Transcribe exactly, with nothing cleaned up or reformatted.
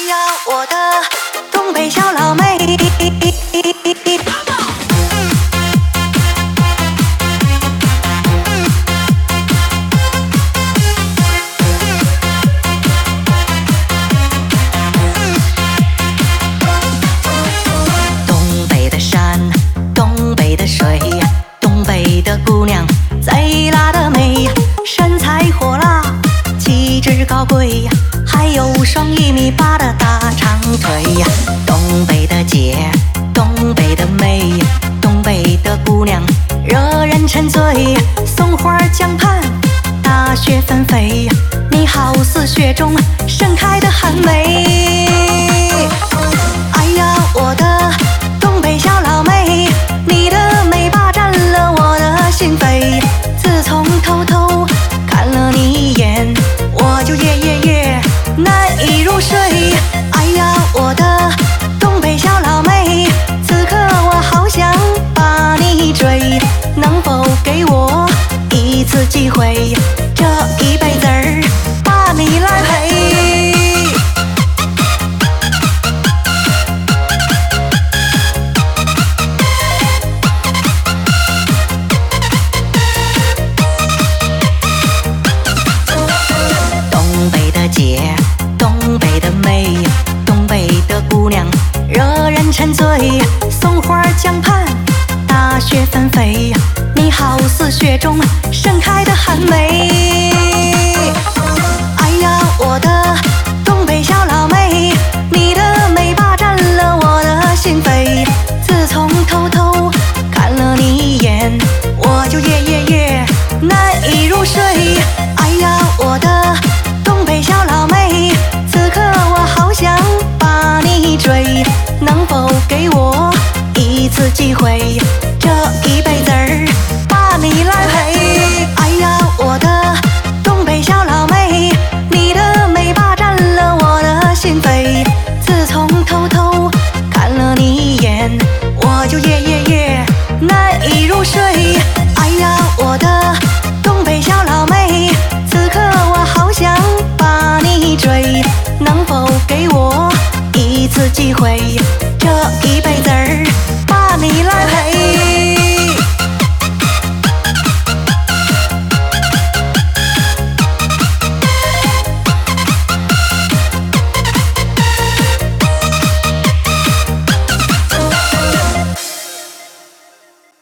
呀，我的东北小老妹，东北的山，东北的水，东北的姑娘贼拉的美，身材火辣，气质高贵，还有双一米八的大长腿呀！东北的姐，东北的妹，东北的姑娘惹人沉醉。松花江畔，大雪纷飞，你好似雪中盛开的寒梅。哎呀，我的东北小老妹，你的美霸占了我的心扉。自从偷偷看了你一眼，我就夜夜夜难以入睡。哎呀，我的东北小老妹，此刻我好想把你追，能否给我一次机会，这一辈子儿把你来陪。东北的姐，东北的妹，东北的姑娘惹人沉醉。松花江畔，大雪纷飞，你好似雪中盛开的寒梅。哎呀，我的东北小老妹，你的美霸占了我的心扉。自从偷偷看了你一眼，我就夜夜夜难以入睡。哎呀，我的东北小老妹，此刻我好想把你追，能否给我一次机会，